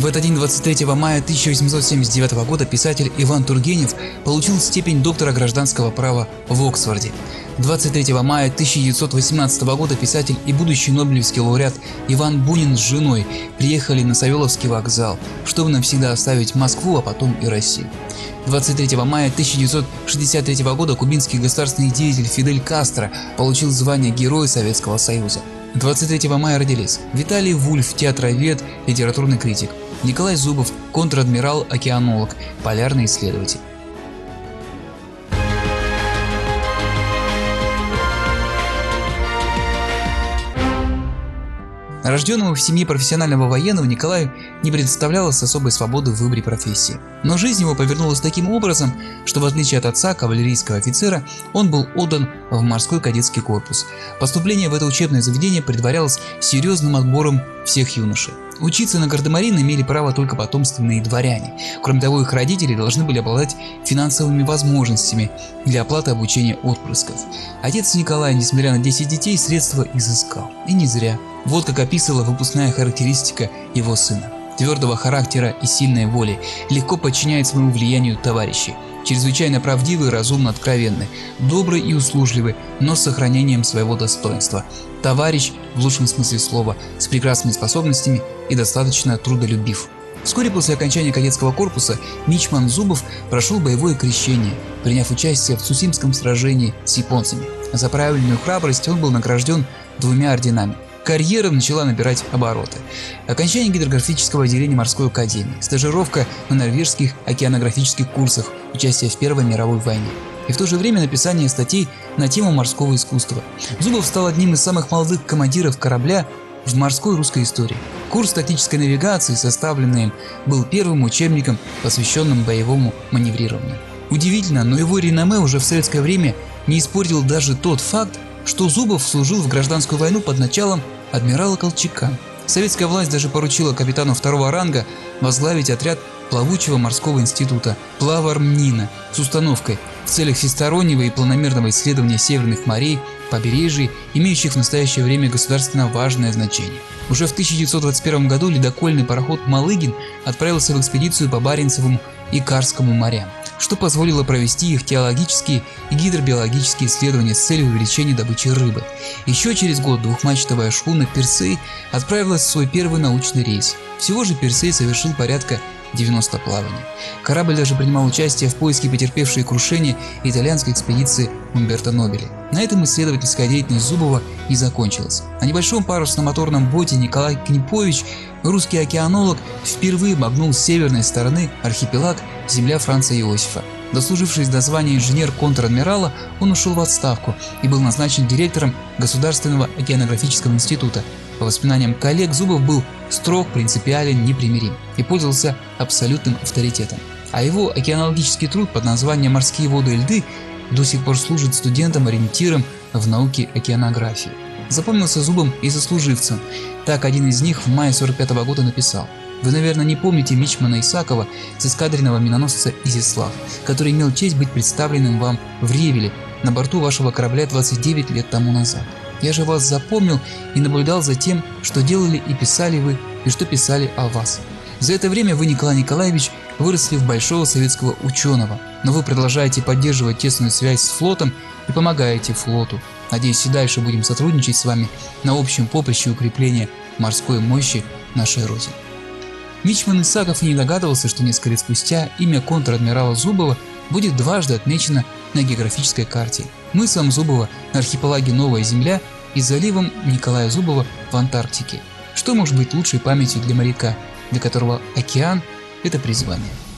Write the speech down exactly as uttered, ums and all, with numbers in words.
этот день, двадцать третьего мая тысяча восемьсот семьдесят девятого года, писатель Иван Тургенев получил степень доктора гражданского права в Оксфорде. двадцать третьего мая тысяча девятьсот восемнадцатого года писатель и будущий нобелевский лауреат Иван Бунин с женой приехали на Савеловский вокзал, чтобы навсегда оставить Москву, а потом и Россию. двадцать третьего мая тысяча девятьсот шестьдесят третьего года кубинский государственный деятель Фидель Кастро получил звание Героя Советского Союза. двадцать третьего мая родились Виталий Вульф, театровед, литературный критик; Николай Зубов, контр-адмирал, океанолог, полярный исследователь. Рожденному в семье профессионального военного, Николаю не предоставлялось особой свободы в выборе профессии. Но жизнь его повернулась таким образом, что в отличие от отца, кавалерийского офицера, он был отдан в морской кадетский корпус. Поступление в это учебное заведение предварялось серьезным отбором всех юношей. Учиться на гардемарин имели право только потомственные дворяне. Кроме того, их родители должны были обладать финансовыми возможностями для оплаты обучения отпрысков. Отец Николая, несмотря на десять детей, средства изыскал. И не зря. Вот как описывала выпускная характеристика его сына: твердого характера и сильной воли, легко подчиняет своему влиянию товарищей, чрезвычайно правдивый, разумно откровенный, добрый и услужливый, но с сохранением своего достоинства, товарищ в лучшем смысле слова, с прекрасными способностями и достаточно трудолюбив. Вскоре после окончания кадетского корпуса мичман Зубов прошел боевое крещение, приняв участие в Цусимском сражении с японцами. За проявленную храбрость он был награжден двумя орденами. Карьера начала набирать обороты. Окончание гидрографического отделения морской академии, стажировка на норвежских океанографических курсах, участие в Первой мировой войне. И в то же время написание статей на тему морского искусства. Зубов стал одним из самых молодых командиров корабля в морской русской истории. Курс тактической навигации, составленный им, был первым учебником, посвященным боевому маневрированию. Удивительно, но его реноме уже в советское время не испортил даже тот факт, что Зубов служил в гражданскую войну под началом адмирала Колчака. Советская власть даже поручила капитану второго ранга возглавить отряд плавучего морского института Плавармнина с установкой в целях всестороннего и планомерного исследования северных морей, побережий, имеющих в настоящее время государственно важное значение. Уже в тысяча девятьсот двадцать первом году ледокольный пароход «Малыгин» отправился в экспедицию по Баренцевому и Карскому морям, что позволило провести их теологические и гидробиологические исследования с целью увеличения добычи рыбы. Еще через год двухмачтовая шхуна «Персей» отправилась в свой первый научный рейс. Всего же «Персей» совершил порядка девяноста плаваний. Корабль даже принимал участие в поиске потерпевшей крушение итальянской экспедиции Умберто Нобеля. На этом исследовательская деятельность Зубова не закончилась. На небольшом парусно-моторном боте Николай Книпович, русский океанолог, впервые обогнул с северной стороны архипелаг земля Франца Иосифа. Дослужившись до звания инженер-контр-адмирала, он ушел в отставку и был назначен директором Государственного океанографического института. По воспоминаниям коллег, Зубов был строг, принципиален, непримирим и пользовался абсолютным авторитетом. А его океанологический труд под названием «Морские воды и льды» до сих пор служит студентам-ориентиром в науке океанографии. Запомнился Зубом и сослуживцам. Так один из них в мае сорок пятого года написал: «Вы, наверное, не помните мичмана Исакова с эскадренного миноносца «Изяслав», который имел честь быть представленным вам в Ревеле на борту вашего корабля двадцать девять лет тому назад. Я же вас запомнил и наблюдал за тем, что делали и писали вы, и что писали о вас. За это время вы, Николай Николаевич, выросли в большого советского ученого, но вы продолжаете поддерживать тесную связь с флотом и помогаете флоту. Надеюсь, и дальше будем сотрудничать с вами на общем поприще укрепления морской мощи нашей Родины». Мичман Исаков и не догадывался, что несколько лет спустя имя контр-адмирала Зубова будет дважды отмечено на географической карте мысом Зубова на архипелаге Новая Земля и заливом Николая Зубова в Антарктике. Что может быть лучшей памятью для моряка, для которого океан – это призвание?